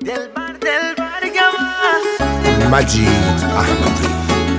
مجید احمدی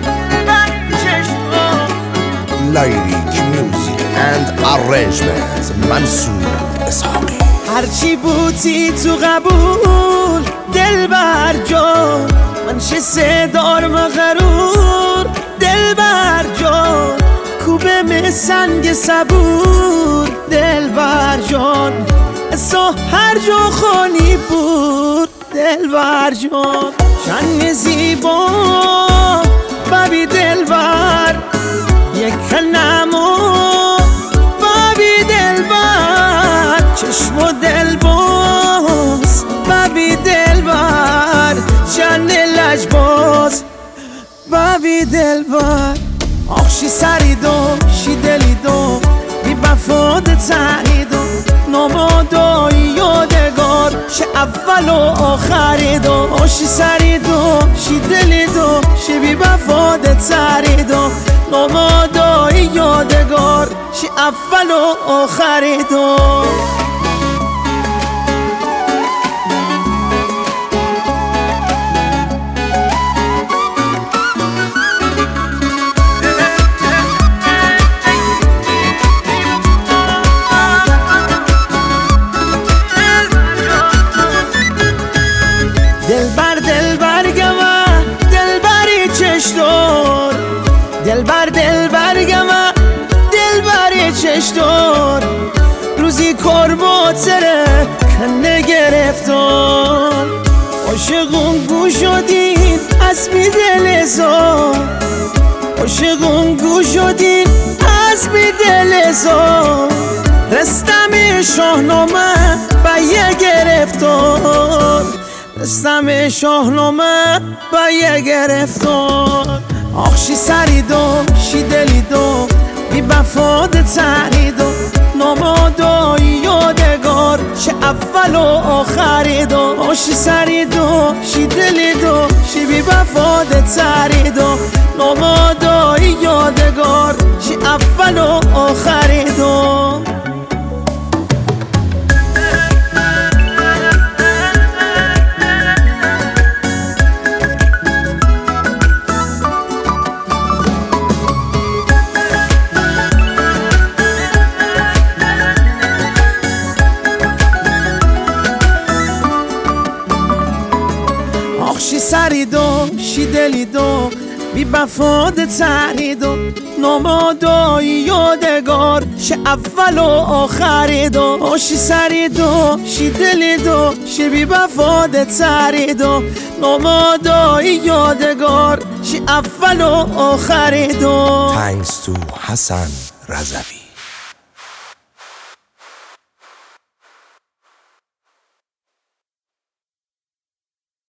لیریک میوزیک اند ارنجمنت منصور اسحاقی. هرچی بودی تو قبول دلبر جان، من چه دار مغرور دلبر جان، کوبه می سنگ صبور دلبر جان، اسا هر جا خانی بود دلبر جان. چند زیبا بابی دلبر یک نمو بابی دلبر، چشم و دل باز بابی دلبر، چند لجباز بابی دلبر. آخشی سریدو شی دلیدو بی بفاد تریدو، نمادای یادگار شه اول و آخریدو. آخشی سریدو شی دلیدو شی بی بفاد تریدو، نمادای یادگار شه اول و آخریدو. دلبر دلبر گما دلبری چشدار، دلبر دلبر گما دلبری چشدار، روزی کرباتره کنه گرفتار. عاشقون گو شدین از بی دل زار، عاشقون گو شدین از بی دل زار، رستم شاهنامه با یه گرفتار، رستم شاهنامه با یه گرفتار. آخشی سریدو شی دلیدو بی بفاد تریدو، نمادای یادگار شه اول و آخریدو. آخشی سریدو شی دلیدو شی بی بفاد تریدو، نمادای یادگار شه اول و آخریدو. آخشی سریدو شی دلیدو بی بفاد تریدو، نمادای یادگار شه اول و آخریدو. آخشی سریدو شی دلیدو شی بی بفاد تریدو، نمادای یادگار شه اول و آخریدو. Thanks to حسن رضوی.